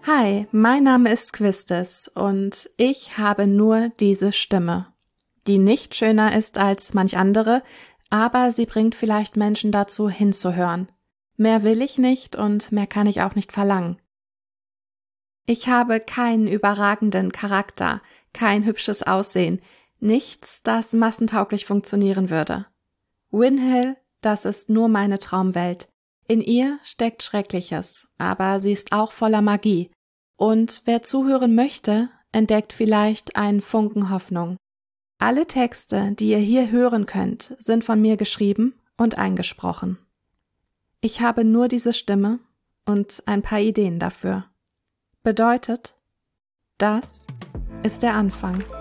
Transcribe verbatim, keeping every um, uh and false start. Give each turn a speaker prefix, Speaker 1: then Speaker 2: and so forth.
Speaker 1: Hi, mein Name ist Quistis und ich habe nur diese Stimme, die nicht schöner ist als manch andere, aber sie bringt vielleicht Menschen dazu, hinzuhören. Mehr will ich nicht und mehr kann ich auch nicht verlangen. Ich habe keinen überragenden Charakter, kein hübsches Aussehen, nichts, das massentauglich funktionieren würde. Windhill, das ist nur meine Traumwelt. In ihr steckt Schreckliches, aber sie ist auch voller Magie. Und wer zuhören möchte, entdeckt vielleicht einen Funken Hoffnung. Alle Texte, die ihr hier hören könnt, sind von mir geschrieben und eingesprochen. Ich habe nur diese Stimme und ein paar Ideen dafür. Bedeutet, das ist der Anfang.